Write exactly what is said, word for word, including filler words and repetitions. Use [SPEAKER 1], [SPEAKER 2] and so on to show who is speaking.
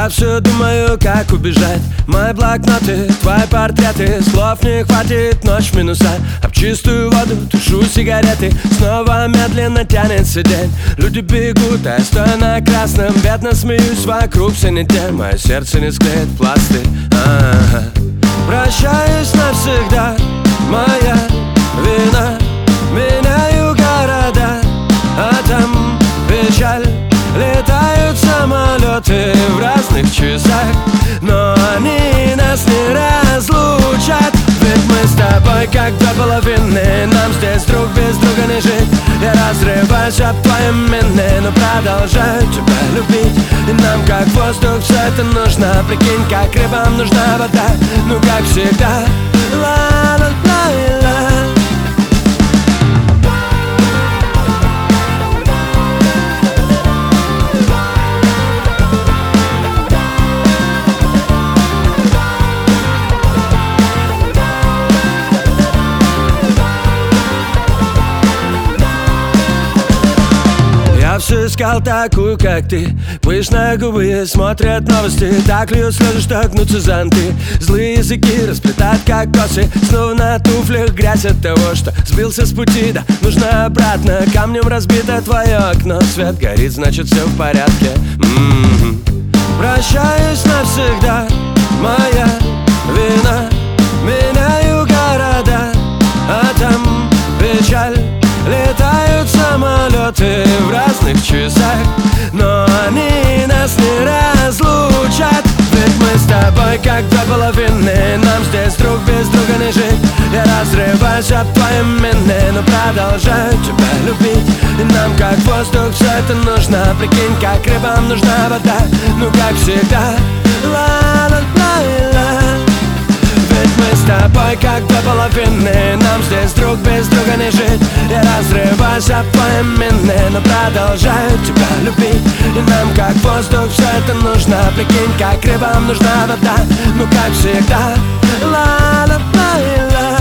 [SPEAKER 1] Я все думаю, как убежать. Мои блокноты, твои портреты. Слов не хватит, ночь в минуса. Об чистую воду тушу сигареты. Снова медленно тянется день. Люди бегут, а я стою на красном. Бедно смеюсь, вокруг все не день. Мое сердце не склеит пластырь. А-а-а. Прощаюсь навсегда, моя вина. Меняю города, а там печаль. Летают самолеты в разных часах, но они нас не разлучат. Ведь мы с тобой как две половины. Нам здесь друг без друга не жить. Я разрываюсь об твоем имени, но продолжаю тебя любить. И нам как воздух все это нужно. Прикинь, как рыбам нужна вода. Ну как всегда. Ла-ла-ла-ла. Я все искал такую, как ты. Пышные губы смотрят новости. Так льют слезы, что гнутся зонты. Злые языки расплетают, как косы. Снова на туфлях грязь от того, что сбился с пути. Да, нужно обратно. Камнем разбито твое окно. Свет горит, значит все в порядке. М-м-м. Прощаюсь навсегда, моя вина. Меняю города, а там печаль. Летают самолеты в разных часах, но они нас не разлучат. Ведь мы с тобой как две половины. Нам здесь друг без друга не жить. Я разрываюсь об твоем имени, но продолжаю тебя любить. И нам как воздух все это нужно. Прикинь, как рыбам нужна вода. Ну как всегда. Ла-ла-ла-ла. Ведь мы с тобой как две половины. Нам здесь друг без друга не жить. Я разрываюсь об твоем имени, но продолжаю тебя любить. И нам как воздух все это нужно. Прикинь, как рыбам нужна вода. Ну как всегда. Ла-ла-ла-ла.